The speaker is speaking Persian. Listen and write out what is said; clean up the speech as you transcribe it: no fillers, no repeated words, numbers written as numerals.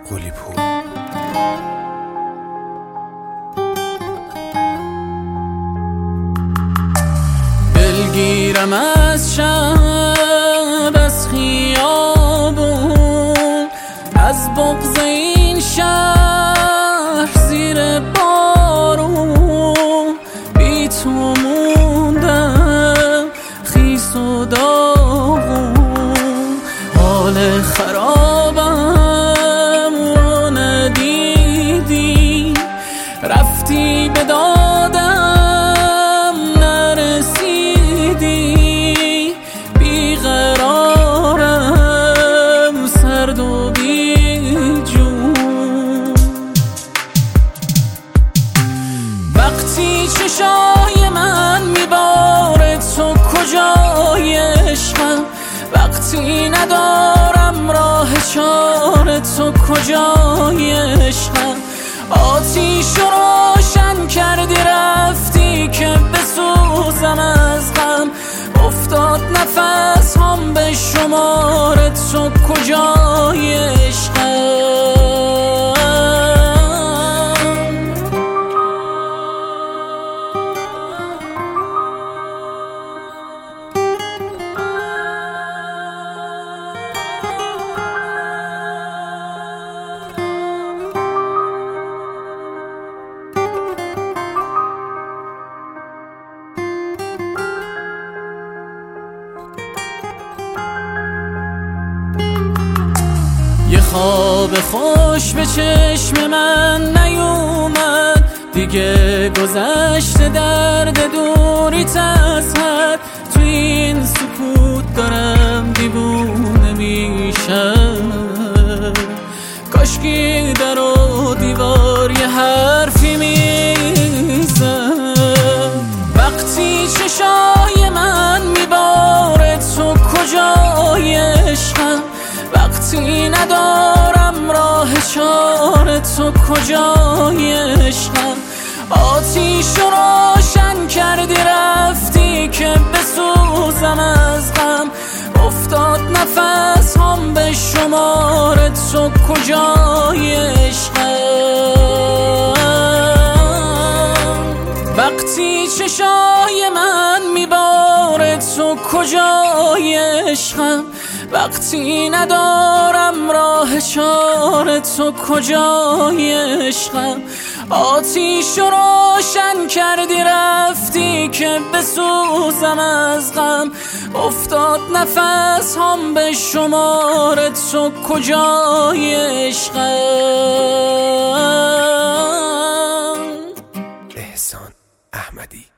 قلی پور. دلگیرم از شب، از خیابون، از بغض این شهر زیر بارون. بی تو موندم خیس و داغون، حال خرابم رو ندیدی، رفتی به دادم نرسیدی. بیقرارم سرد و بی جون، وقتی چشای من میباره تو کجای عشقم، وقتی ندارم راه چاره تو کجای عشقم. آتیش روشن کردی رفتی که بسوزم از غم، افتاد نفس هم به شمار تو کجای عشقم. یه خواب خوش به چشم من نیومد دیگه، گذشته درد دوریت از حد. تو این سکوت دارم دیوونه میشم، کاشکی در و دیوار یه حرفی میزن. وقتی چشای من میباره تو کجای عشقم، وقتی ندارم راه چاره تو کجای عشقم. آتیش روشن کردی رفتی که بسوزم از غم، افتاد نفس هم به شمار تو کجای عشقم. وقتی چشای من میباره تو کجای عشقم، وقتی ندارم راه چاره تو کجای عشقم. آتیش روشن کردی رفتی که بسوزم از غم، افتاد نفس هم به شمار تو کجای عشقم. احسان احمدی.